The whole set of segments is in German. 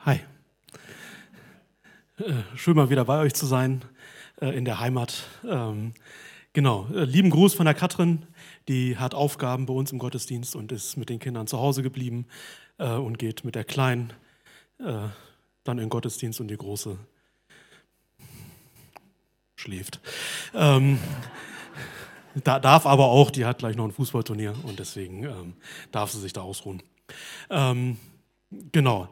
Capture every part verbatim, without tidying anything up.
Hi. Äh, schön mal wieder bei euch zu sein, äh, in der Heimat. Ähm, genau, äh, lieben Gruß von der Katrin, die hat Aufgaben bei uns im Gottesdienst und ist mit den Kindern zu Hause geblieben äh, und geht mit der Kleinen äh, dann in den Gottesdienst und die Große schläft. Ähm, da, darf aber auch, die hat gleich noch ein Fußballturnier und deswegen ähm, darf sie sich da ausruhen. Ähm, genau.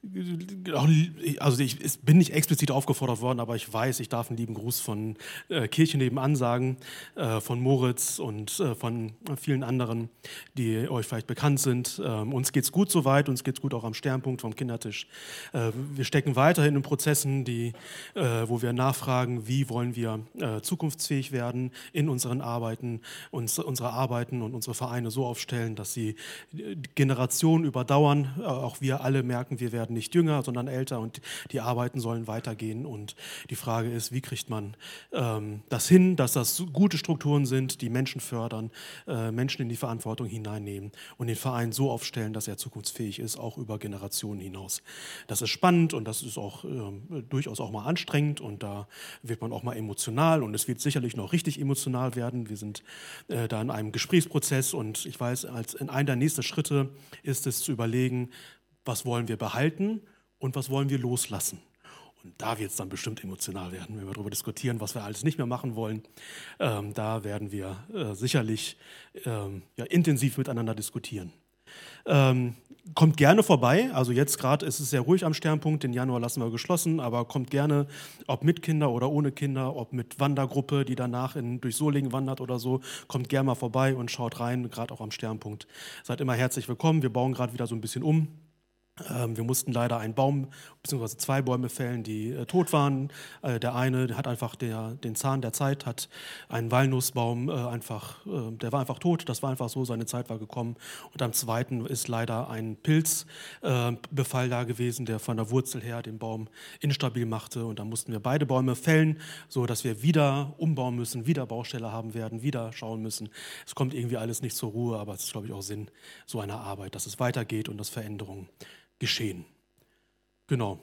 Also ich bin nicht explizit aufgefordert worden, aber ich weiß, ich darf einen lieben Gruß von äh, Kirche nebenan sagen, äh, von Moritz und äh, von vielen anderen, die euch vielleicht bekannt sind. Ähm, uns geht's gut soweit, uns geht's gut auch am Sternpunkt vom Kindertisch. Äh, wir stecken weiterhin in Prozessen, die, äh, wo wir nachfragen, wie wollen wir äh, zukunftsfähig werden in unseren Arbeiten, uns, unsere Arbeiten und unsere Vereine so aufstellen, dass sie Generationen überdauern. Äh, auch wir alle merken, wir werden nicht jünger, sondern älter und die Arbeiten sollen weitergehen. Und die Frage ist, wie kriegt man ähm, das hin, dass das gute Strukturen sind, die Menschen fördern, äh, Menschen in die Verantwortung hineinnehmen und den Verein so aufstellen, dass er zukunftsfähig ist, auch über Generationen hinaus. Das ist spannend und das ist auch äh, durchaus auch mal anstrengend und da wird man auch mal emotional und es wird sicherlich noch richtig emotional werden. Wir sind äh, da in einem Gesprächsprozess und ich weiß, als in einer der nächsten Schritte ist es zu überlegen, was wollen wir behalten und was wollen wir loslassen. Und da wird es dann bestimmt emotional werden, wenn wir darüber diskutieren, was wir alles nicht mehr machen wollen. Ähm, da werden wir äh, sicherlich ähm, ja, intensiv miteinander diskutieren. Ähm, kommt gerne vorbei, also jetzt gerade ist es sehr ruhig am Sternpunkt, den Januar lassen wir geschlossen, aber kommt gerne, ob mit Kinder oder ohne Kinder, ob mit Wandergruppe, die danach in, durch Solingen wandert oder so, kommt gerne mal vorbei und schaut rein, gerade auch am Sternpunkt. Seid immer herzlich willkommen, wir bauen gerade wieder so ein bisschen um. Ähm, wir mussten leider einen Baum bzw. zwei Bäume fällen, die äh, tot waren. Äh, der eine der hat einfach der, den Zahn der Zeit, hat einen Walnussbaum äh, einfach, äh, der war einfach tot, das war einfach so, seine Zeit war gekommen. Und am zweiten ist leider ein Pilzbefall äh, da gewesen, der von der Wurzel her den Baum instabil machte. Und da mussten wir beide Bäume fällen, sodass wir wieder umbauen müssen, wieder Baustelle haben werden, wieder schauen müssen. Es kommt irgendwie alles nicht zur Ruhe, aber es ist, glaube ich, auch Sinn so einer Arbeit, dass es weitergeht und dass Veränderungen geschehen. Genau.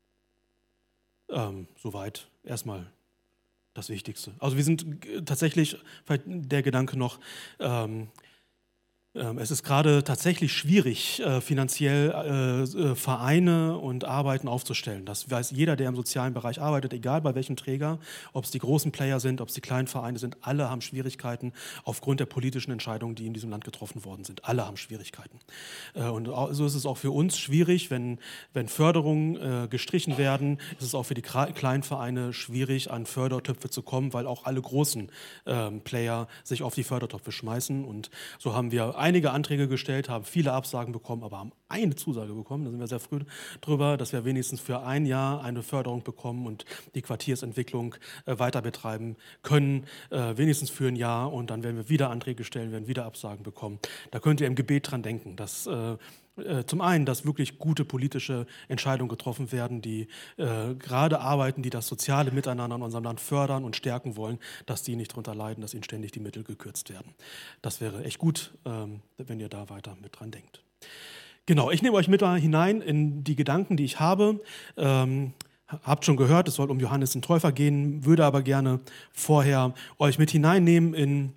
Ähm, soweit erstmal das Wichtigste. Also wir sind tatsächlich, vielleicht der Gedanke noch, ähm, ähm, es ist gerade tatsächlich schwierig, äh, finanziell äh, äh, Vereine und Arbeiten aufzustellen. Das weiß jeder, der im sozialen Bereich arbeitet, egal bei welchem Träger, ob es die großen Player sind, ob es die kleinen Vereine sind, alle haben Schwierigkeiten aufgrund der politischen Entscheidungen, die in diesem Land getroffen worden sind. Alle haben Schwierigkeiten. Äh, und so ist es auch für uns schwierig, wenn, wenn Förderungen äh, gestrichen werden, ist es auch für die kleinen Vereine schwierig, an Fördertöpfe zu kommen, weil auch alle großen äh, Player sich auf die Fördertöpfe schmeißen. Und so haben wir einige Anträge gestellt, haben viele Absagen bekommen, aber haben eine Zusage bekommen. Da sind wir sehr früh drüber, dass wir wenigstens für ein Jahr eine Förderung bekommen und die Quartiersentwicklung äh, weiter betreiben können, äh, wenigstens für ein Jahr. Und dann werden wir wieder Anträge stellen, werden wieder Absagen bekommen. Da könnt ihr im Gebet dran denken, dass äh, äh, zum einen, dass wirklich gute politische Entscheidungen getroffen werden, die äh, gerade arbeiten, die das soziale Miteinander in unserem Land fördern und stärken wollen, dass die nicht darunter leiden, dass ihnen ständig die Mittel gekürzt werden. Das wäre echt gut, ähm, wenn ihr da weiter mit dran denkt. Genau, ich nehme euch mit da hinein in die Gedanken, die ich habe. Ähm, habt schon gehört, es soll um Johannes den Täufer gehen, würde aber gerne vorher euch mit hineinnehmen in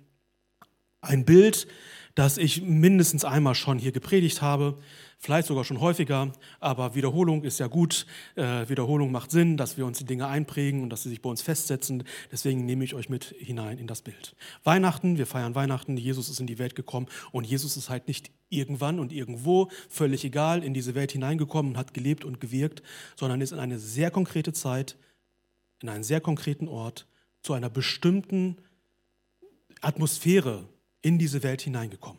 ein Bild, das ich mindestens einmal schon hier gepredigt habe, vielleicht sogar schon häufiger, aber Wiederholung ist ja gut. Äh, Wiederholung macht Sinn, dass wir uns die Dinge einprägen und dass sie sich bei uns festsetzen. Deswegen nehme ich euch mit hinein in das Bild. Weihnachten, wir feiern Weihnachten, Jesus ist in die Welt gekommen und Jesus ist halt nicht irgendwann und irgendwo, völlig egal, in diese Welt hineingekommen und hat gelebt und gewirkt, sondern ist in eine sehr konkrete Zeit, in einen sehr konkreten Ort, zu einer bestimmten Atmosphäre in diese Welt hineingekommen.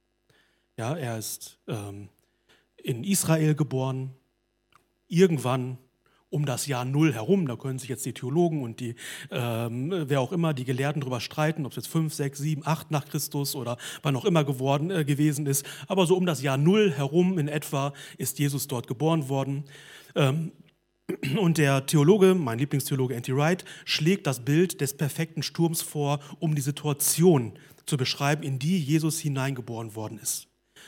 Ja, er ist ähm, in Israel geboren, irgendwann um das Jahr Null herum. Da können sich jetzt die Theologen und die, ähm, wer auch immer, die Gelehrten darüber streiten, ob es jetzt fünf, sechs, sieben, acht nach Christus oder wann auch immer geworden, äh, gewesen ist. Aber so um das Jahr Null herum in etwa ist Jesus dort geboren worden. Ähm, Und der Theologe, mein Lieblingstheologe N T Wright, schlägt das Bild des perfekten Sturms vor, um die Situation zu beschreiben, in die Jesus hineingeboren worden ist.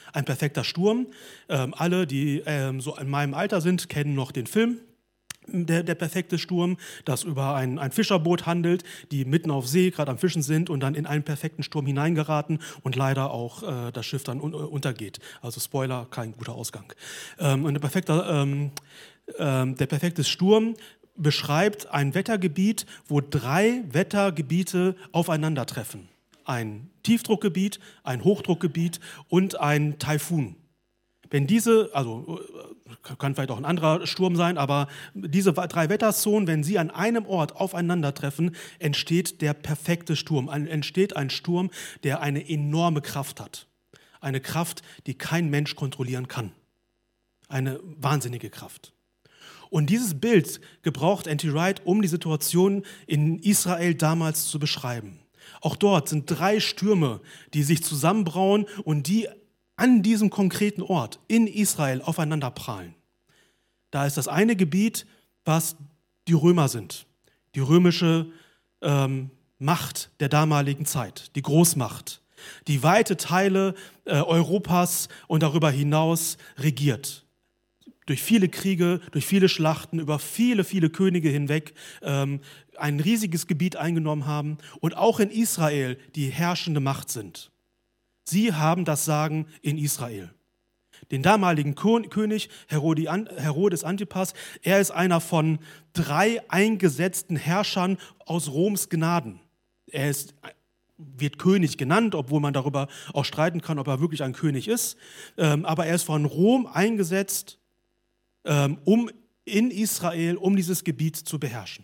ein perfekter Sturm. Ähm, alle, die ähm, so in meinem Alter sind, kennen noch den Film. Der, der perfekte Sturm, das über ein, ein Fischerboot handelt, die mitten auf See gerade am Fischen sind und dann in einen perfekten Sturm hineingeraten und leider auch äh, das Schiff dann un, untergeht. Also Spoiler, kein guter Ausgang. Ähm, und der perfekte, ähm, ähm, der perfekte Sturm beschreibt ein Wettergebiet, wo drei Wettergebiete aufeinandertreffen. Ein Tiefdruckgebiet, ein Hochdruckgebiet und ein Taifun. Wenn diese, also kann vielleicht auch ein anderer Sturm sein, aber diese drei Wetterzonen, wenn sie an einem Ort aufeinandertreffen, entsteht der perfekte Sturm. Entsteht ein Sturm, der eine enorme Kraft hat. Eine Kraft, die kein Mensch kontrollieren kann. Eine wahnsinnige Kraft. Und dieses Bild gebraucht N T Wright, um die Situation in Israel damals zu beschreiben. Auch dort sind drei Stürme, die sich zusammenbrauen und die an diesem konkreten Ort in Israel aufeinander prallen. Da ist das eine Gebiet, was die Römer sind, die römische ähm, Macht der damaligen Zeit, die Großmacht, die weite Teile äh, Europas und darüber hinaus regiert. Durch viele Kriege, durch viele Schlachten, über viele, viele Könige hinweg ähm, ein riesiges Gebiet eingenommen haben und auch in Israel die herrschende Macht sind. Sie haben das Sagen in Israel. Den damaligen König Herodes Antipas, er ist einer von drei eingesetzten Herrschern aus Roms Gnaden. Er ist, wird König genannt, obwohl man darüber auch streiten kann, ob er wirklich ein König ist. Aber er ist von Rom eingesetzt, um in Israel, um dieses Gebiet zu beherrschen.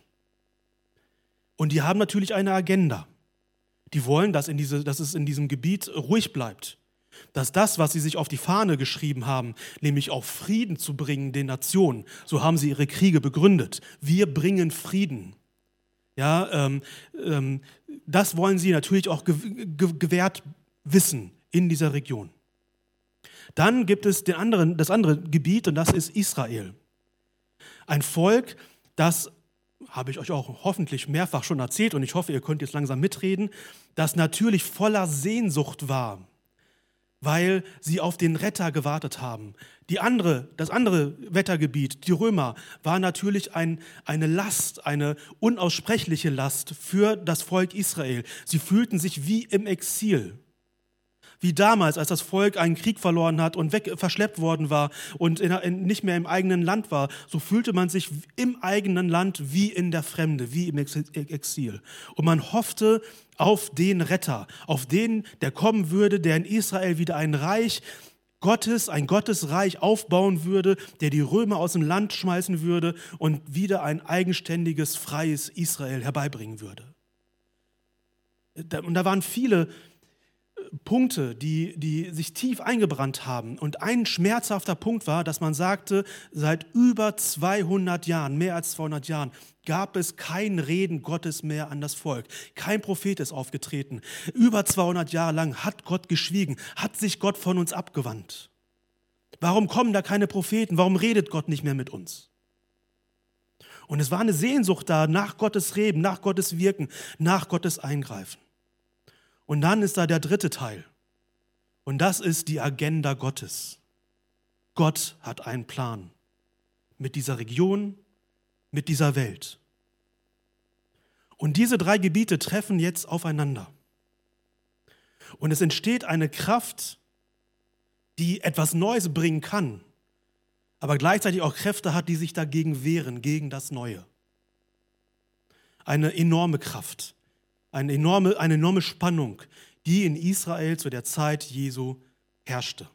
Und die haben natürlich eine Agenda. Die wollen, dass, in diese, dass es in diesem Gebiet ruhig bleibt. Dass das, was sie sich auf die Fahne geschrieben haben, nämlich auch Frieden zu bringen den Nationen, so haben sie ihre Kriege begründet. Wir bringen Frieden. Ja, ähm, ähm, das wollen sie natürlich auch ge- ge- gewährt wissen in dieser Region. Dann gibt es den anderen, das andere Gebiet und das ist Israel. Ein Volk, das habe ich euch auch hoffentlich mehrfach schon erzählt und ich hoffe, ihr könnt jetzt langsam mitreden, das natürlich voller Sehnsucht war, weil sie auf den Retter gewartet haben. Die andere, das andere Wettergebiet, die Römer, war natürlich ein, eine Last, eine unaussprechliche Last für das Volk Israel. Sie fühlten sich wie im Exil. Wie damals, als das Volk einen Krieg verloren hat und weg, verschleppt worden war und in, in, nicht mehr im eigenen Land war, so fühlte man sich im eigenen Land wie in der Fremde, wie im Exil. Und man hoffte auf den Retter, auf den, der kommen würde, der in Israel wieder ein Reich Gottes, ein Gottesreich aufbauen würde, der die Römer aus dem Land schmeißen würde und wieder ein eigenständiges, freies Israel herbeibringen würde. Und da waren viele Punkte, die, die sich tief eingebrannt haben. Und ein schmerzhafter Punkt war, dass man sagte, seit über zweihundert Jahren, mehr als zweihundert Jahren, gab es kein Reden Gottes mehr an das Volk. Kein Prophet ist aufgetreten. Über zweihundert Jahre lang hat Gott geschwiegen, hat sich Gott von uns abgewandt. Warum kommen da keine Propheten? Warum redet Gott nicht mehr mit uns? Und es war eine Sehnsucht da nach Gottes Reden, nach Gottes Wirken, nach Gottes Eingreifen. Und dann ist da der dritte Teil. Und das ist die Agenda Gottes. Gott hat einen Plan mit dieser Region, mit dieser Welt. Und diese drei Gebiete treffen jetzt aufeinander. Und es entsteht eine Kraft, die etwas Neues bringen kann, aber gleichzeitig auch Kräfte hat, die sich dagegen wehren, gegen das Neue. Eine enorme Kraft. Eine enorme, eine enorme Spannung, die in Israel zu der Zeit Jesu herrschte.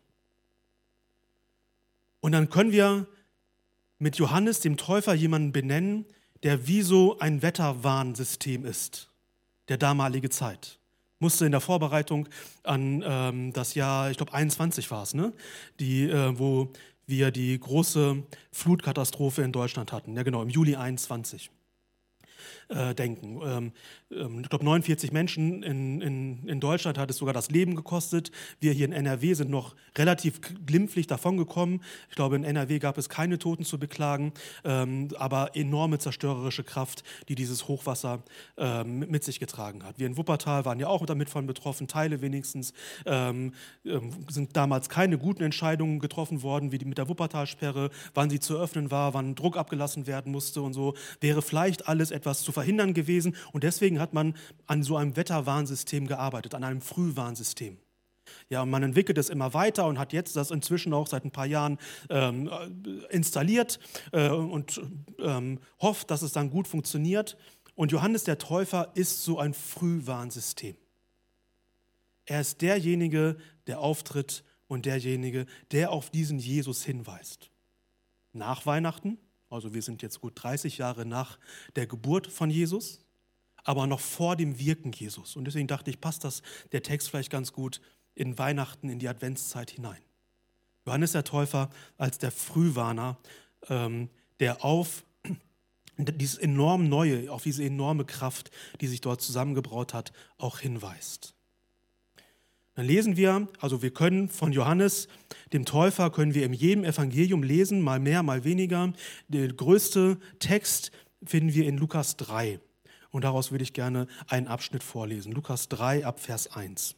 Und dann können wir mit Johannes, dem Täufer, jemanden benennen, der wie so ein Wetterwarnsystem ist, der damalige Zeit. Musste in der Vorbereitung an ähm, das Jahr, ich glaube einundzwanzig war es, ne? die, äh, wo wir die große Flutkatastrophe in Deutschland hatten. Ja genau, im Juli einundzwanzig. äh, denken. Ähm, ähm, ich glaube, neunundvierzig Menschen in, in, in Deutschland hat es sogar das Leben gekostet. Wir hier in N R W sind noch relativ glimpflich davongekommen. Ich glaube, in N R W gab es keine Toten zu beklagen, ähm, aber enorme zerstörerische Kraft, die dieses Hochwasser ähm, mit sich getragen hat. Wir in Wuppertal waren ja auch damit von betroffen, Teile wenigstens. Ähm, ähm, sind damals keine guten Entscheidungen getroffen worden, wie die mit der Wuppertalsperre, wann sie zu öffnen war, wann Druck abgelassen werden musste und so. Wäre vielleicht alles etwas zu verhindern gewesen. Und deswegen hat man an so einem Wetterwarnsystem gearbeitet, an einem Frühwarnsystem. Ja, und man entwickelt es immer weiter und hat jetzt das inzwischen auch seit ein paar Jahren ähm, installiert äh, und ähm, hofft, dass es dann gut funktioniert. Und Johannes der Täufer ist so ein Frühwarnsystem. Er ist derjenige, der auftritt und derjenige, der auf diesen Jesus hinweist. Nach Weihnachten, also wir sind jetzt gut dreißig Jahre nach der Geburt von Jesus, aber noch vor dem Wirken Jesus. Und deswegen dachte ich, passt das der Text vielleicht ganz gut in Weihnachten, in die Adventszeit hinein. Johannes der Täufer als der Frühwarner, ähm, der auf dieses enorm Neue, auf diese enorme Kraft, die sich dort zusammengebraut hat, auch hinweist. Dann lesen wir, also wir können von Johannes, dem Täufer, können wir in jedem Evangelium lesen, mal mehr, mal weniger. Der größte Text finden wir in Lukas drei. Und daraus würde ich gerne einen Abschnitt vorlesen. Lukas drei ab Vers eins.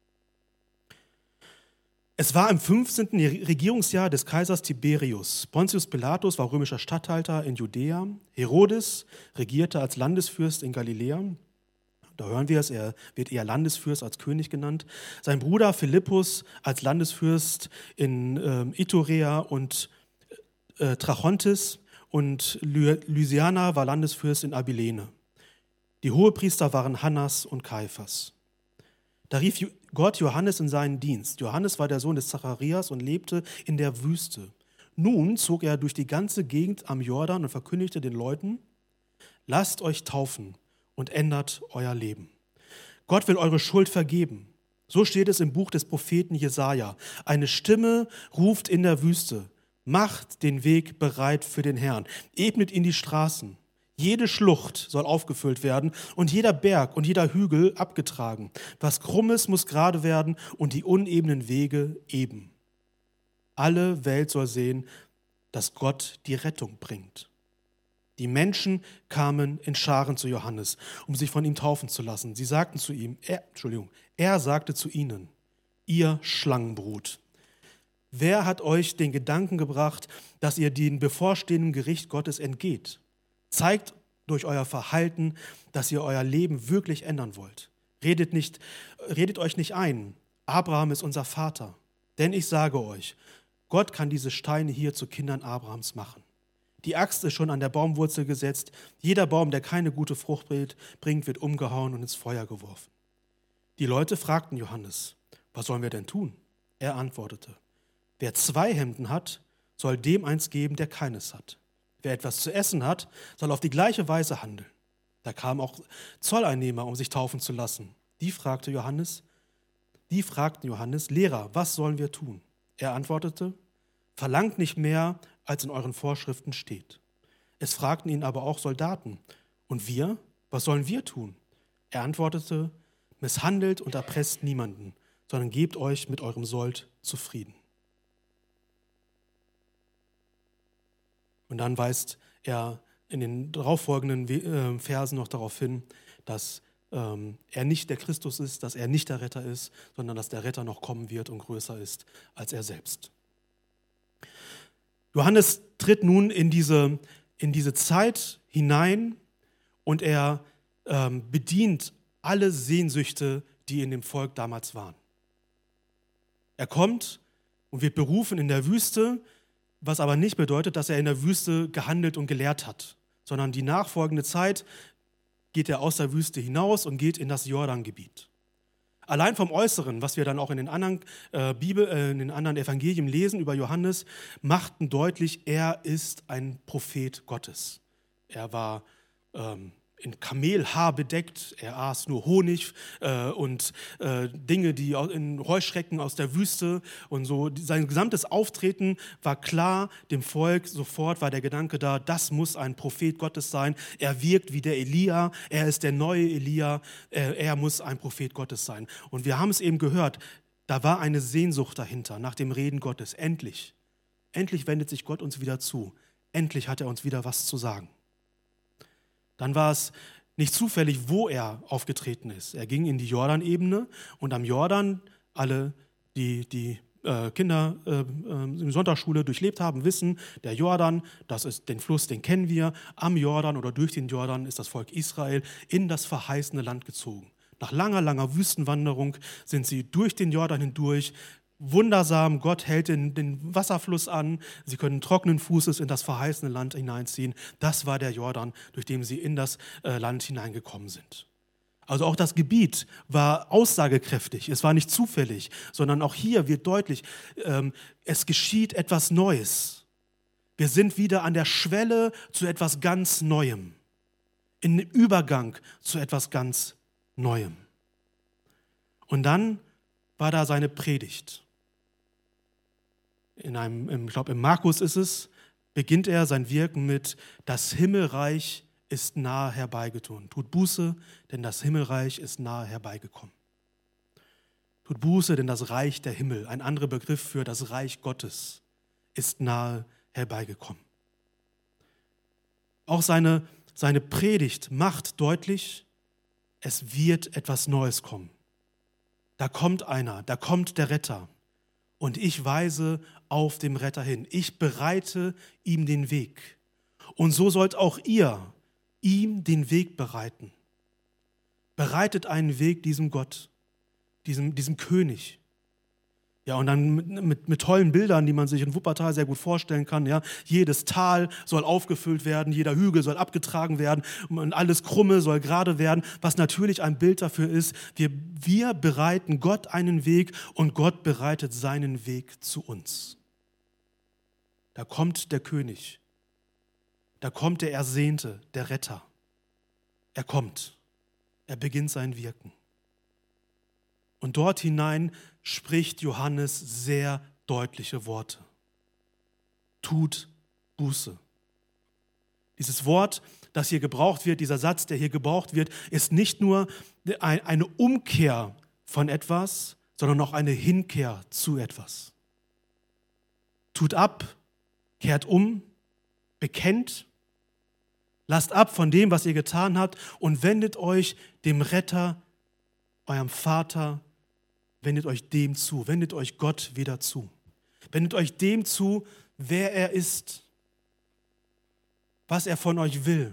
Es war im fünfzehnten Regierungsjahr des Kaisers Tiberius. Pontius Pilatus war römischer Statthalter in Judäa. Herodes regierte als Landesfürst in Galiläa. Da hören wir es, er wird eher Landesfürst als König genannt. Sein Bruder Philippus als Landesfürst in äh, Iturea und äh, Trachontis und Ly- Lysiana war Landesfürst in Abilene. Die Hohepriester waren Hannas und Kaiphas. Da rief Gott Johannes in seinen Dienst. Johannes war der Sohn des Zacharias und lebte in der Wüste. Nun zog er durch die ganze Gegend am Jordan und verkündigte den Leuten: Lasst euch taufen und ändert euer Leben. Gott will eure Schuld vergeben. So steht es im Buch des Propheten Jesaja. Eine Stimme ruft in der Wüste: Macht den Weg bereit für den Herrn, ebnet ihn die Straßen. Jede Schlucht soll aufgefüllt werden und jeder Berg und jeder Hügel abgetragen. Was Krummes muss gerade werden und die unebenen Wege eben. Alle Welt soll sehen, dass Gott die Rettung bringt. Die Menschen kamen in Scharen zu Johannes, um sich von ihm taufen zu lassen. Sie sagten zu ihm, er, Entschuldigung, er sagte zu ihnen: Ihr Schlangenbrut, wer hat euch den Gedanken gebracht, dass ihr dem bevorstehenden Gericht Gottes entgeht? Zeigt durch euer Verhalten, dass ihr euer Leben wirklich ändern wollt. Redet, nicht, redet euch nicht ein, Abraham ist unser Vater. Denn ich sage euch, Gott kann diese Steine hier zu Kindern Abrahams machen. Die Axt ist schon an der Baumwurzel gesetzt. Jeder Baum, der keine gute Frucht bringt, wird umgehauen und ins Feuer geworfen. Die Leute fragten Johannes: Was sollen wir denn tun? Er antwortete: Wer zwei Hemden hat, soll dem eins geben, der keines hat. Wer etwas zu essen hat, soll auf die gleiche Weise handeln. Da kamen auch Zolleinnehmer, um sich taufen zu lassen. Die fragte Johannes, die fragten Johannes: Lehrer, was sollen wir tun? Er antwortete: Verlangt nicht mehr, als in euren Vorschriften steht. Es fragten ihn aber auch Soldaten: Und wir? Was sollen wir tun? Er antwortete: Misshandelt und erpresst niemanden, sondern gebt euch mit eurem Sold zufrieden. Und dann weist er in den darauffolgenden Versen noch darauf hin, dass ähm, er nicht der Christus ist, dass er nicht der Retter ist, sondern dass der Retter noch kommen wird und größer ist als er selbst. Johannes tritt nun in diese, in diese Zeit hinein und er ähm, bedient alle Sehnsüchte, die in dem Volk damals waren. Er kommt und wird berufen in der Wüste, was aber nicht bedeutet, dass er in der Wüste gehandelt und gelehrt hat, sondern die nachfolgende Zeit geht er aus der Wüste hinaus und geht in das Jordangebiet. Allein vom Äußeren, was wir dann auch in den anderen äh, Bibel, äh, in den anderen Evangelien lesen über Johannes, machten deutlich, er ist ein Prophet Gottes. Er war, ähm, in Kamelhaar bedeckt. Er aß nur Honig äh, und äh, Dinge, die in Heuschrecken aus der Wüste und so. Sein gesamtes Auftreten war klar, dem Volk sofort war der Gedanke da, das muss ein Prophet Gottes sein. Er wirkt wie der Elia, er ist der neue Elia, er, er muss ein Prophet Gottes sein. Und wir haben es eben gehört, da war eine Sehnsucht dahinter, nach dem Reden Gottes. Endlich, endlich wendet sich Gott uns wieder zu. Endlich hat er uns wieder was zu sagen. Dann war es nicht zufällig, wo er aufgetreten ist. Er ging in die Jordanebene und am Jordan, alle, die die äh, Kinder äh, äh, in der Sonntagsschule durchlebt haben, wissen, der Jordan, das ist den Fluss, den kennen wir. Am Jordan oder durch den Jordan ist das Volk Israel in das verheißene Land gezogen. Nach langer, langer Wüstenwanderung sind sie durch den Jordan hindurch. Wundersam, Gott hält den, den Wasserfluss an, sie können trockenen Fußes in das verheißene Land hineinziehen. Das war der Jordan, durch den sie in das äh, Land hineingekommen sind. Also auch das Gebiet war aussagekräftig, es war nicht zufällig, sondern auch hier wird deutlich, ähm, es geschieht etwas Neues. Wir sind wieder an der Schwelle zu etwas ganz Neuem, in Übergang zu etwas ganz Neuem. Und dann war da seine Predigt. In einem, ich glaube, im Markus ist es, beginnt er sein Wirken mit: Das Himmelreich ist nahe herbeigetun. Tut Buße, denn das Himmelreich ist nahe herbeigekommen. Tut Buße, denn das Reich der Himmel, ein anderer Begriff für das Reich Gottes, ist nahe herbeigekommen. Auch seine, seine Predigt macht deutlich, es wird etwas Neues kommen. Da kommt einer, da kommt der Retter. Und ich weise auf dem Retter hin. Ich bereite ihm den Weg. Und so sollt auch ihr ihm den Weg bereiten. Bereitet einen Weg diesem Gott, diesem, diesem König. Ja, und dann mit, mit, mit tollen Bildern, die man sich in Wuppertal sehr gut vorstellen kann. Ja. Jedes Tal soll aufgefüllt werden, jeder Hügel soll abgetragen werden und alles Krumme soll gerade werden, was natürlich ein Bild dafür ist, wir, wir bereiten Gott einen Weg und Gott bereitet seinen Weg zu uns. Da kommt der König, da kommt der Ersehnte, der Retter. Er kommt, er beginnt sein Wirken. Und dort hinein spricht Johannes sehr deutliche Worte. Tut Buße. Dieses Wort, das hier gebraucht wird, dieser Satz, der hier gebraucht wird, ist nicht nur eine Umkehr von etwas, sondern auch eine Hinkehr zu etwas. Tut ab, kehrt um, bekennt, lasst ab von dem, was ihr getan habt und wendet euch dem Retter, eurem Vater, wendet euch dem zu, wendet euch Gott wieder zu. Wendet euch dem zu, wer er ist, was er von euch will.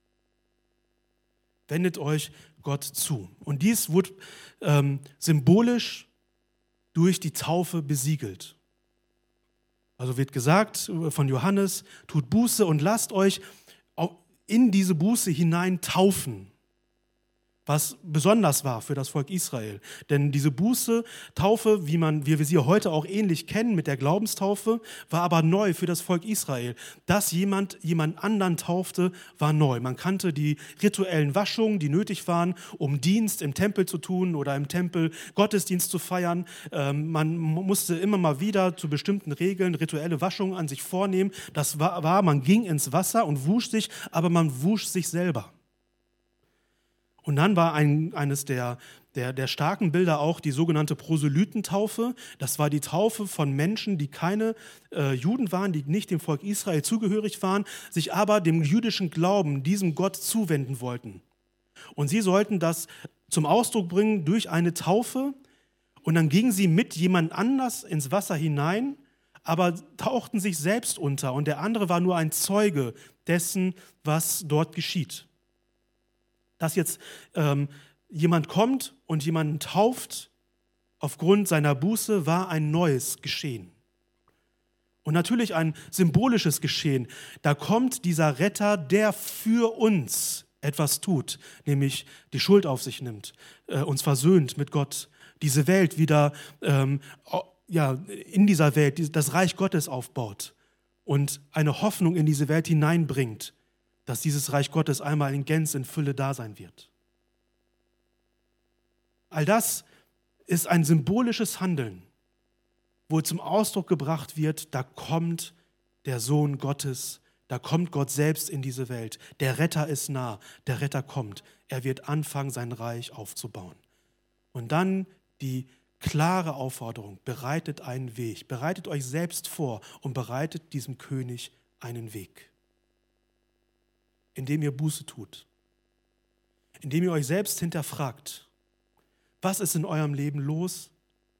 Wendet euch Gott zu. Und dies wurde ähm, symbolisch durch die Taufe besiegelt. Also wird gesagt von Johannes, tut Buße und lasst euch in diese Buße hinein taufen. Was besonders war für das Volk Israel. Denn diese Buße, Taufe, wie, man, wie wir sie heute auch ähnlich kennen mit der Glaubenstaufe, war aber neu für das Volk Israel. Dass jemand jemand anderen taufte, war neu. Man kannte die rituellen Waschungen, die nötig waren, um Dienst im Tempel zu tun oder im Tempel Gottesdienst zu feiern. Ähm, man musste immer mal wieder zu bestimmten Regeln rituelle Waschungen an sich vornehmen. Das war, war man ging ins Wasser und wusch sich, aber man wusch sich selber. Und dann war ein, eines der, der, der starken Bilder auch die sogenannte Proselytentaufe. Das war die Taufe von Menschen, die keine äh, Juden waren, die nicht dem Volk Israel zugehörig waren, sich aber dem jüdischen Glauben, diesem Gott zuwenden wollten. Und sie sollten das zum Ausdruck bringen durch eine Taufe. Und dann gingen sie mit jemand anders ins Wasser hinein, aber tauchten sich selbst unter. Und der andere war nur ein Zeuge dessen, was dort geschieht. Dass jetzt ähm, jemand kommt und jemanden tauft aufgrund seiner Buße, war ein neues Geschehen. Und natürlich ein symbolisches Geschehen. Da kommt dieser Retter, der für uns etwas tut, nämlich die Schuld auf sich nimmt, äh, uns versöhnt mit Gott, diese Welt wieder, ähm, ja, in dieser Welt das Reich Gottes aufbaut und eine Hoffnung in diese Welt hineinbringt, dass dieses Reich Gottes einmal in Gänze, in Fülle da sein wird. All das ist ein symbolisches Handeln, wo zum Ausdruck gebracht wird, da kommt der Sohn Gottes, da kommt Gott selbst in diese Welt. Der Retter ist nah, der Retter kommt. Er wird anfangen, sein Reich aufzubauen. Und dann die klare Aufforderung, bereitet einen Weg, bereitet euch selbst vor und bereitet diesem König einen Weg. Indem ihr Buße tut, indem ihr euch selbst hinterfragt, was ist in eurem Leben los,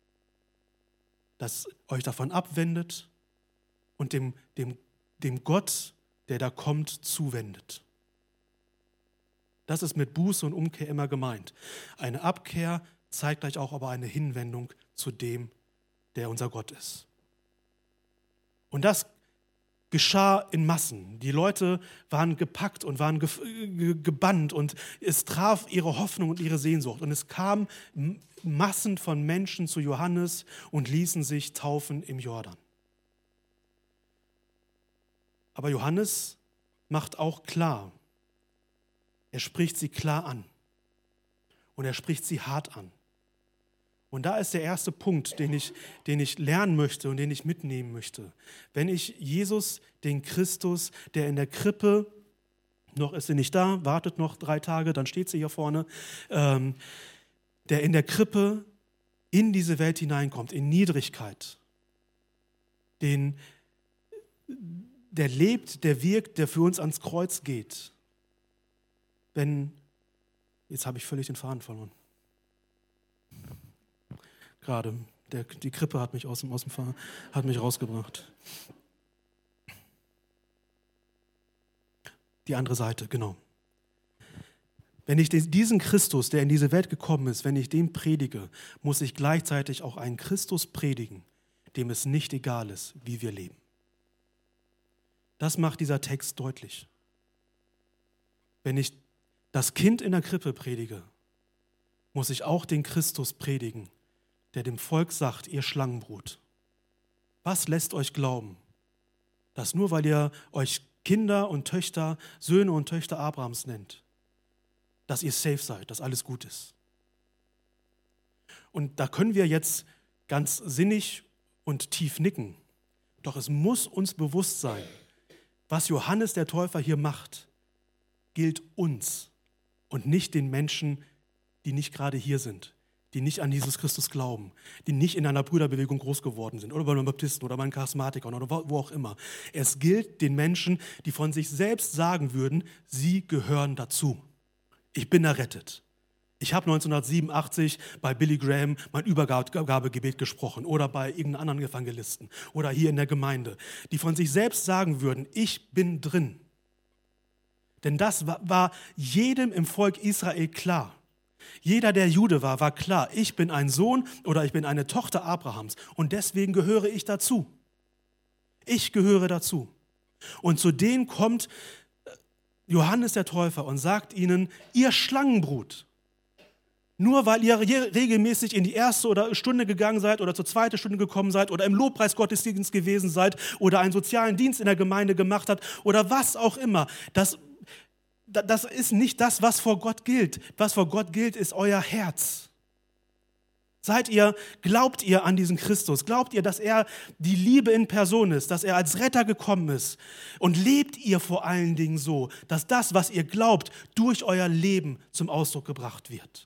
das euch davon abwendet und dem, dem, dem Gott, der da kommt, zuwendet. Das ist mit Buße und Umkehr immer gemeint. Eine Abkehr zeigt gleich auch aber eine Hinwendung zu dem, der unser Gott ist. Und das geschah in Massen. Die Leute waren gepackt und waren ge- gebannt und es traf ihre Hoffnung und ihre Sehnsucht. Und es kamen Massen von Menschen zu Johannes und ließen sich taufen im Jordan. Aber Johannes macht auch klar, er spricht sie klar an und er spricht sie hart an. Und da ist der erste Punkt, den ich, den ich lernen möchte und den ich mitnehmen möchte. Wenn ich Jesus, den Christus, der in der Krippe, noch ist sie nicht da, wartet noch drei Tage, dann steht sie hier vorne, ähm, der in der Krippe in diese Welt hineinkommt, in Niedrigkeit, den, der lebt, der wirkt, der für uns ans Kreuz geht. Wenn, jetzt habe ich völlig den Faden verloren. Gerade, der, die Krippe hat mich aus dem, aus dem Faden, hat mich rausgebracht. Die andere Seite, genau. Wenn ich diesen Christus, der in diese Welt gekommen ist, wenn ich den predige, muss ich gleichzeitig auch einen Christus predigen, dem es nicht egal ist, wie wir leben. Das macht dieser Text deutlich. Wenn ich das Kind in der Krippe predige, muss ich auch den Christus predigen, der dem Volk sagt, ihr Schlangenbrut. Was lässt euch glauben, dass nur weil ihr euch Kinder und Töchter, Söhne und Töchter Abrahams nennt, dass ihr safe seid, dass alles gut ist? Und da können wir jetzt ganz sinnig und tief nicken. Doch es muss uns bewusst sein, was Johannes der Täufer hier macht, gilt uns und nicht den Menschen, die nicht gerade hier sind, die nicht an Jesus Christus glauben, die nicht in einer Brüderbewegung groß geworden sind oder bei den Baptisten oder bei den Charismatikern oder wo auch immer. Es gilt den Menschen, die von sich selbst sagen würden, sie gehören dazu. Ich bin errettet. Ich habe neunzehnhundertsiebenundachtzig bei Billy Graham mein Übergabegebet gesprochen oder bei irgendeinem anderen Evangelisten oder hier in der Gemeinde, die von sich selbst sagen würden, ich bin drin. Denn das war jedem im Volk Israel klar. Jeder, der Jude war, war klar, ich bin ein Sohn oder ich bin eine Tochter Abrahams und deswegen gehöre ich dazu. Ich gehöre dazu. Und zu denen kommt Johannes der Täufer und sagt ihnen, ihr Schlangenbrut, nur weil ihr regelmäßig in die erste oder Stunde gegangen seid oder zur zweiten Stunde gekommen seid oder im Lobpreisgottesdienst gewesen seid oder einen sozialen Dienst in der Gemeinde gemacht habt oder was auch immer, das Das ist nicht das, was vor Gott gilt. Was vor Gott gilt, ist euer Herz. Seid ihr, glaubt ihr an diesen Christus? Glaubt ihr, dass er die Liebe in Person ist, dass er als Retter gekommen ist? Und lebt ihr vor allen Dingen so, dass das, was ihr glaubt, durch euer Leben zum Ausdruck gebracht wird?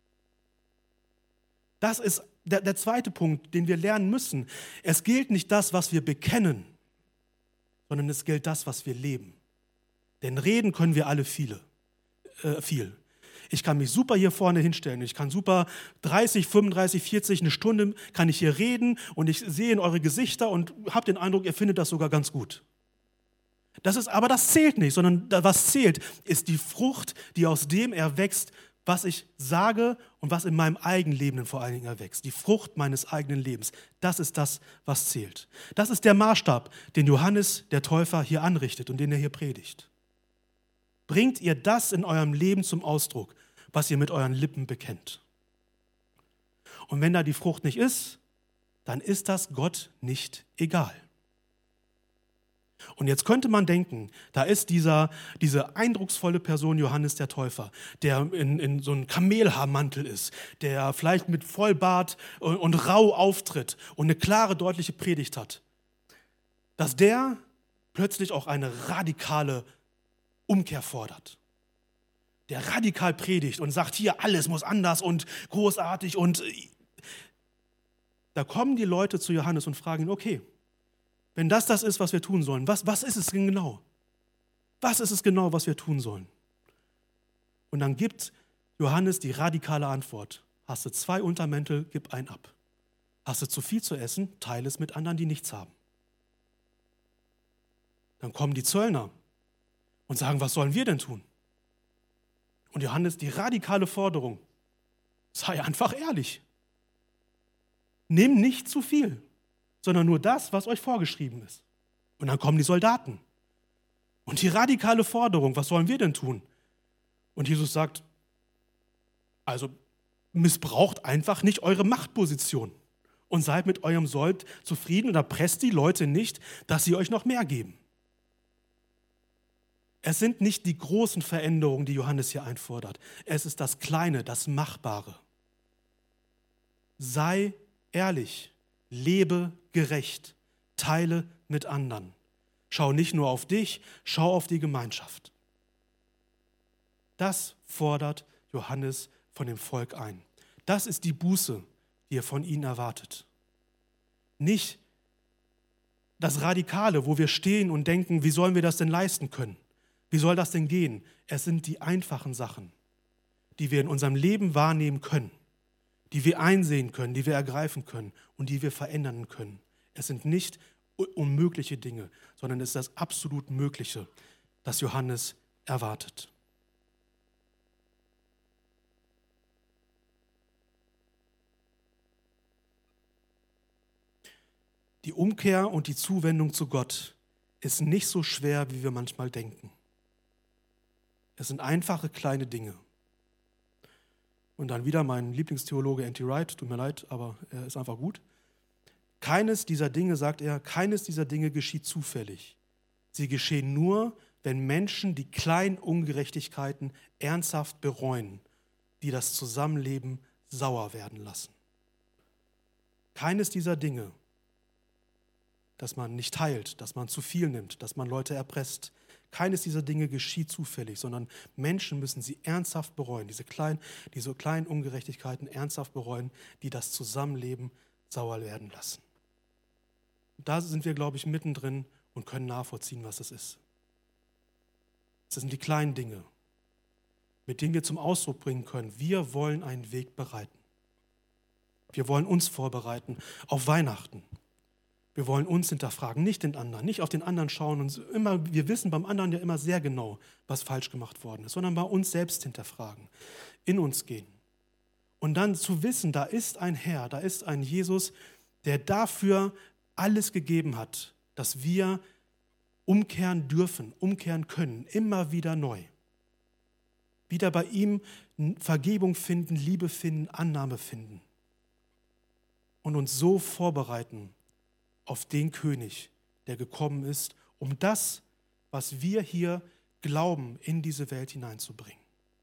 Das ist der, der zweite Punkt, den wir lernen müssen. Es gilt nicht das, was wir bekennen, sondern es gilt das, was wir leben. Denn reden können wir alle viele, äh, viel. Ich kann mich super hier vorne hinstellen. Ich kann super dreißig, fünfunddreißig, vierzig, eine Stunde kann ich hier reden und ich sehe in eure Gesichter und habe den Eindruck, ihr findet das sogar ganz gut. Das ist, aber das zählt nicht, sondern was zählt, ist die Frucht, die aus dem erwächst, was ich sage und was in meinem eigenen Leben vor allen Dingen erwächst. Die Frucht meines eigenen Lebens. Das ist das, was zählt. Das ist der Maßstab, den Johannes, der Täufer, hier anrichtet und den er hier predigt. Bringt ihr das in eurem Leben zum Ausdruck, was ihr mit euren Lippen bekennt. Und wenn da die Frucht nicht ist, dann ist das Gott nicht egal. Und jetzt könnte man denken, da ist dieser, diese eindrucksvolle Person Johannes der Täufer, der in, in so einem Kamelhaarmantel ist, der vielleicht mit Vollbart und, und rau auftritt und eine klare, deutliche Predigt hat, dass der plötzlich auch eine radikale Umkehr fordert. Der radikal predigt und sagt, hier, alles muss anders und großartig. Und da kommen die Leute zu Johannes und fragen ihn, okay, wenn das das ist, was wir tun sollen, was, was ist es denn genau? Was ist es genau, was wir tun sollen? Und dann gibt Johannes die radikale Antwort. Hast du zwei Untermäntel, gib einen ab. Hast du zu viel zu essen, teile es mit anderen, die nichts haben. Dann kommen die Zöllner und sagen, was sollen wir denn tun? Und Johannes, die radikale Forderung, sei einfach ehrlich. Nimm nicht zu viel, sondern nur das, was euch vorgeschrieben ist. Und dann kommen die Soldaten. Und die radikale Forderung, was sollen wir denn tun? Und Jesus sagt, also missbraucht einfach nicht eure Machtposition und seid mit eurem Sold zufrieden oder presst die Leute nicht, dass sie euch noch mehr geben. Es sind nicht die großen Veränderungen, die Johannes hier einfordert. Es ist das Kleine, das Machbare. Sei ehrlich. Lebe gerecht, teile mit anderen. Schau nicht nur auf dich, schau auf die Gemeinschaft. Das fordert Johannes von dem Volk ein. Das ist die Buße, die er von ihnen erwartet. Nicht das Radikale, wo wir stehen und denken, wie sollen wir das denn leisten können? Wie soll das denn gehen? Es sind die einfachen Sachen, die wir in unserem Leben wahrnehmen können, die wir einsehen können, die wir ergreifen können und die wir verändern können. Es sind nicht unmögliche Dinge, sondern es ist das absolut Mögliche, das Johannes erwartet. Die Umkehr und die Zuwendung zu Gott ist nicht so schwer, wie wir manchmal denken. Es sind einfache kleine Dinge. Und dann wieder mein Lieblingstheologe N T Wright, tut mir leid, aber er ist einfach gut. Keines dieser Dinge, sagt er, keines dieser Dinge geschieht zufällig. Sie geschehen nur, wenn Menschen die kleinen Ungerechtigkeiten ernsthaft bereuen, die das Zusammenleben sauer werden lassen. Keines dieser Dinge, dass man nicht teilt, dass man zu viel nimmt, dass man Leute erpresst, keines dieser Dinge geschieht zufällig, sondern Menschen müssen sie ernsthaft bereuen, diese kleinen, diese kleinen Ungerechtigkeiten ernsthaft bereuen, die das Zusammenleben sauer werden lassen. Da sind wir, glaube ich, mittendrin und können nachvollziehen, was es ist. Das sind die kleinen Dinge, mit denen wir zum Ausdruck bringen können, wir wollen einen Weg bereiten. Wir wollen uns vorbereiten auf Weihnachten. Wir wollen uns hinterfragen, nicht den anderen, nicht auf den anderen schauen. Und immer, wir wissen beim anderen ja immer sehr genau, was falsch gemacht worden ist, sondern bei uns selbst hinterfragen, in uns gehen. Und dann zu wissen, da ist ein Herr, da ist ein Jesus, der dafür alles gegeben hat, dass wir umkehren dürfen, umkehren können, immer wieder neu. Wieder bei ihm Vergebung finden, Liebe finden, Annahme finden. Und uns so vorbereiten auf den König, der gekommen ist, um das, was wir hier glauben, in diese Welt hineinzubringen.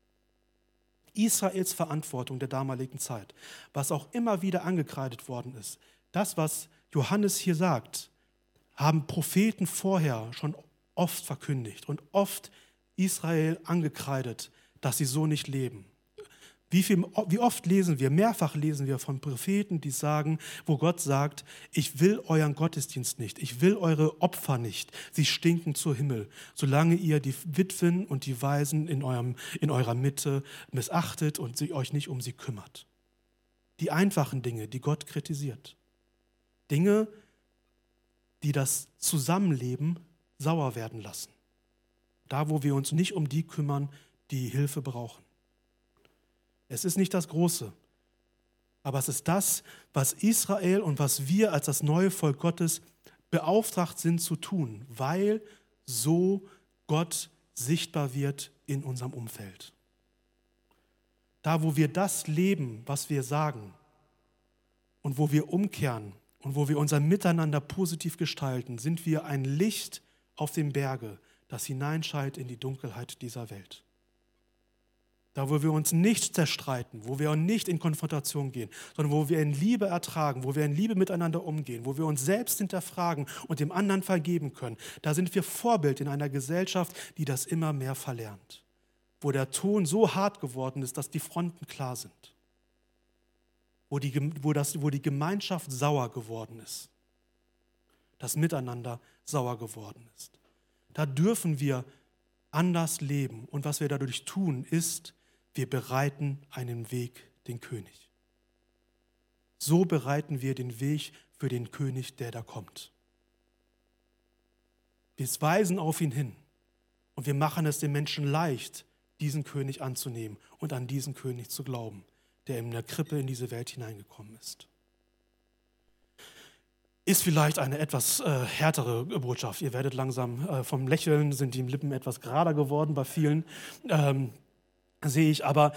Israels Verantwortung der damaligen Zeit, was auch immer wieder angekreidet worden ist, das, was Johannes hier sagt, haben Propheten vorher schon oft verkündigt und oft Israel angekreidet, dass sie so nicht leben. Wie, viel, wie oft lesen wir, mehrfach lesen wir von Propheten, die sagen, wo Gott sagt, ich will euren Gottesdienst nicht, ich will eure Opfer nicht, sie stinken zu Himmel, solange ihr die Witwen und die Waisen in, eurem, in eurer Mitte missachtet und sie euch nicht um sie kümmert. Die einfachen Dinge, die Gott kritisiert. Dinge, die das Zusammenleben sauer werden lassen. Da, wo wir uns nicht um die kümmern, die Hilfe brauchen. Es ist nicht das Große, aber es ist das, was Israel und was wir als das neue Volk Gottes beauftragt sind zu tun, weil so Gott sichtbar wird in unserem Umfeld. Da, wo wir das leben, was wir sagen und wo wir umkehren und wo wir unser Miteinander positiv gestalten, sind wir ein Licht auf dem Berge, das hineinscheint in die Dunkelheit dieser Welt. Da, wo wir uns nicht zerstreiten, wo wir nicht in Konfrontation gehen, sondern wo wir in Liebe ertragen, wo wir in Liebe miteinander umgehen, wo wir uns selbst hinterfragen und dem anderen vergeben können, da sind wir Vorbild in einer Gesellschaft, die das immer mehr verlernt. Wo der Ton so hart geworden ist, dass die Fronten klar sind. Wo die, wo das, wo die Gemeinschaft sauer geworden ist. Das Miteinander sauer geworden ist. Da dürfen wir anders leben. Und was wir dadurch tun, ist, wir bereiten einen Weg, den König. So bereiten wir den Weg für den König, der da kommt. Wir weisen auf ihn hin und wir machen es den Menschen leicht, diesen König anzunehmen und an diesen König zu glauben, der in der Krippe in diese Welt hineingekommen ist. Ist vielleicht eine etwas äh, härtere Botschaft. Ihr werdet langsam äh, vom Lächeln, sind die Lippen etwas gerader geworden bei vielen. Ähm, sehe ich, aber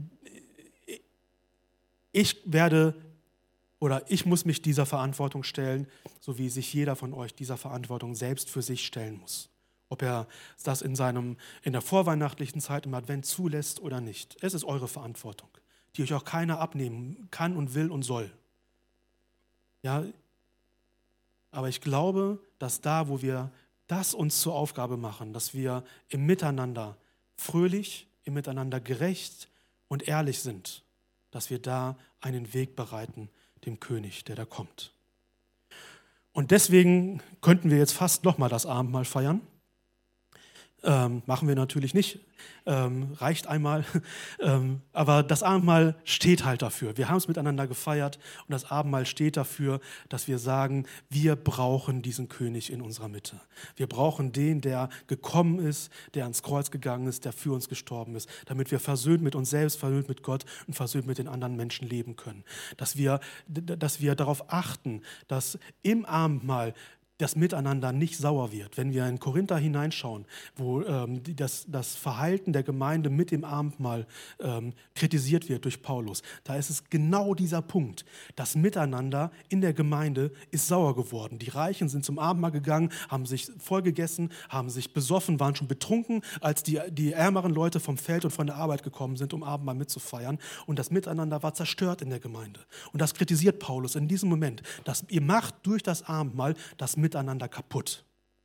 ich werde oder ich muss mich dieser Verantwortung stellen, so wie sich jeder von euch dieser Verantwortung selbst für sich stellen muss. Ob er das in, seinem, in der vorweihnachtlichen Zeit im Advent zulässt oder nicht. Es ist eure Verantwortung, die euch auch keiner abnehmen kann und will und soll. Ja, aber ich glaube, dass da, wo wir das uns zur Aufgabe machen, dass wir im Miteinander fröhlich, im Miteinander gerecht und ehrlich sind, dass wir da einen Weg bereiten, dem König, der da kommt. Und deswegen könnten wir jetzt fast nochmal das Abendmahl feiern. Ähm, machen wir natürlich nicht, ähm, reicht einmal. ähm, aber das Abendmahl steht halt dafür. Wir haben es miteinander gefeiert und das Abendmahl steht dafür, dass wir sagen, wir brauchen diesen König in unserer Mitte. Wir brauchen den, der gekommen ist, der ans Kreuz gegangen ist, der für uns gestorben ist, damit wir versöhnt mit uns selbst, versöhnt mit Gott und versöhnt mit den anderen Menschen leben können. Dass wir, dass wir darauf achten, dass im Abendmahl das Miteinander nicht sauer wird. Wenn wir in Korinther hineinschauen, wo ähm, das, das Verhalten der Gemeinde mit dem Abendmahl ähm, kritisiert wird durch Paulus, da ist es genau dieser Punkt. Das Miteinander in der Gemeinde ist sauer geworden. Die Reichen sind zum Abendmahl gegangen, haben sich vollgegessen, haben sich besoffen, waren schon betrunken, als die, die ärmeren Leute vom Feld und von der Arbeit gekommen sind, um Abendmahl mitzufeiern. Und das Miteinander war zerstört in der Gemeinde. Und das kritisiert Paulus in diesem Moment, dass ihr macht durch das Abendmahl das Miteinander kaputt.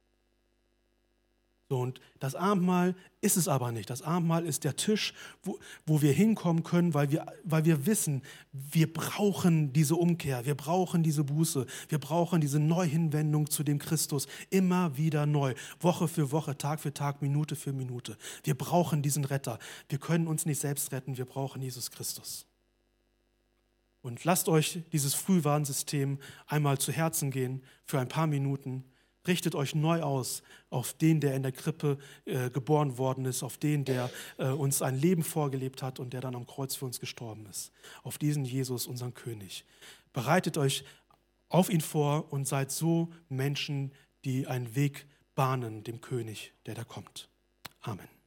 So, und das Abendmahl ist es aber nicht. Das Abendmahl ist der Tisch, wo, wo wir hinkommen können, weil wir, weil wir wissen, wir brauchen diese Umkehr, wir brauchen diese Buße, wir brauchen diese Neuhinwendung zu dem Christus immer wieder neu, Woche für Woche, Tag für Tag, Minute für Minute. Wir brauchen diesen Retter. Wir können uns nicht selbst retten, wir brauchen Jesus Christus. Und lasst euch dieses Frühwarnsystem einmal zu Herzen gehen für ein paar Minuten. Richtet euch neu aus auf den, der in der Krippe äh, geboren worden ist, auf den, der äh, uns ein Leben vorgelebt hat und der dann am Kreuz für uns gestorben ist. Auf diesen Jesus, unseren König. Bereitet euch auf ihn vor und seid so Menschen, die einen Weg bahnen dem König, der da kommt. Amen.